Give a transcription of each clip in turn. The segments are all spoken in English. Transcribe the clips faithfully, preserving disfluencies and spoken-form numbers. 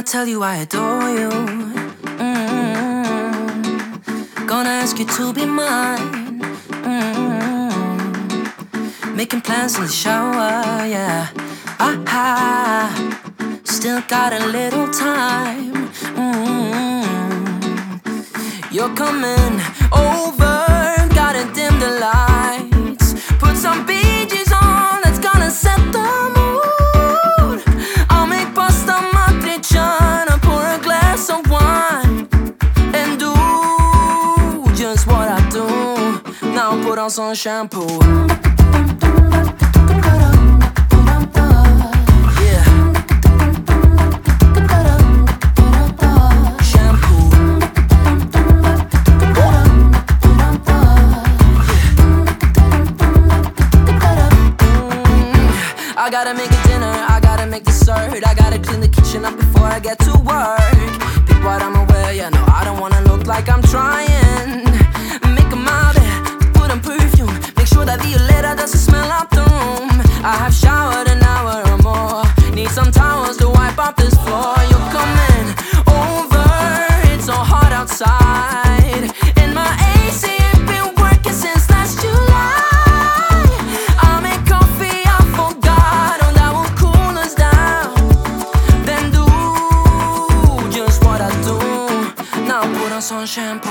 tell you I adore you. Mm-hmm. Gonna ask you to be mine. Mm-hmm. Making plans in the shower, yeah. Ah, still got a little time. Mm-hmm. You're coming over, gotta dim the lights. Put some Bee Gees on, that's gonna set the mood. I'll make pasta matriciana, pour a glass of wine, and do just what I do. Now put on some shampoo. I gotta make a dinner, I gotta make dessert. I gotta clean the kitchen up before I get to work. Pick what I'm aware, yeah, no, I don't wanna look like I'm trying. Make a my bed, put on perfume. Make sure that Violetta doesn't smell up the room. I have showered an hour or more. Need some towels to wipe up this floor. You're coming over, it's so hot outside. And my A C ain't been working since last July. Some shampoo.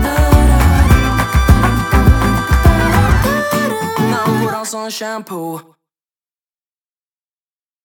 Shampoo.